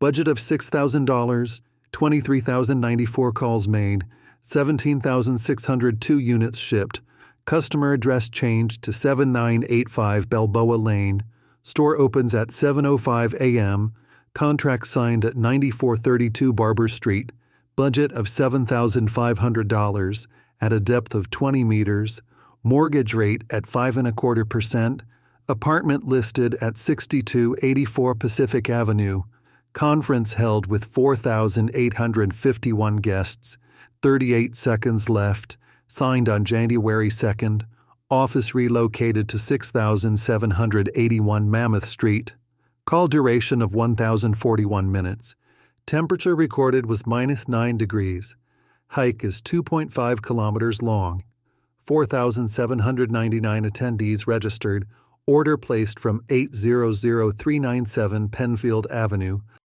Budget of $6,000, 23,094 calls made, 17,602 units shipped. Customer address changed to 7985 Balboa Lane. Store opens at 7:05 a.m. Contract signed at 9432 Barber Street. Budget of $7,500 at a depth of 20 meters. Mortgage rate at 5.25%. Apartment listed at 6284 Pacific Avenue. Conference held with 4,851 guests. 38 seconds left. Signed on January 2nd. Office relocated to 6781 Mammoth Street. Call duration of 1,041 minutes. Temperature recorded was -9 degrees. Hike is 2.5 kilometers long. 4,799 attendees registered. Order placed from 800397 Penfield Avenue.